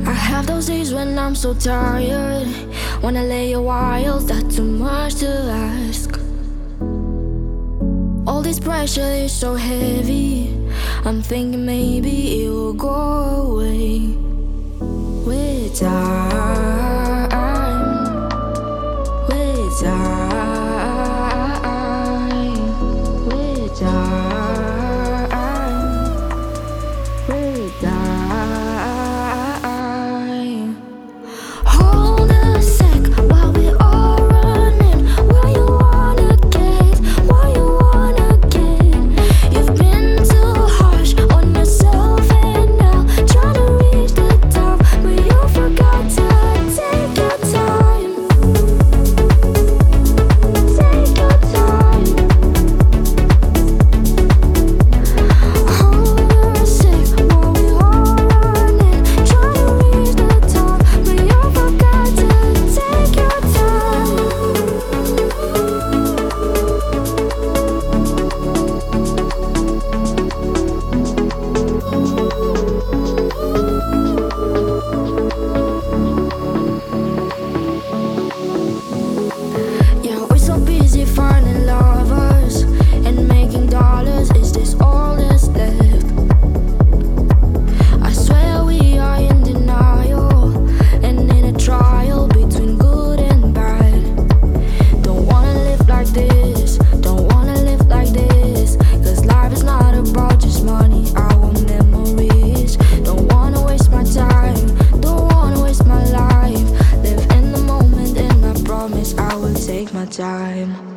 I have those days when I'm so tired, wanna lay a while, that's too much to ask. All this pressure is so heavy, I'm thinking maybe it will go away with time, with time, with time, with time. Hold a sec while we all running. Where you wanna get? Where you wanna get? You've been too harsh on yourself and now trying to reach the top, but you forgot to take your time. Take your time. Hold a sec while we all running, trying to reach the top, but you forgot to take your time. Yeah, we're so busy finding lovers and making dollars. Is this all that's left? I swear we are in denial and in a trial between good and bad. Don't wanna live like this, don't wanna live like this, 'cause life is not about just money, our memories. Don't wanna waste my time, don't wanna waste my life. Live in the moment and I promise I will take my time.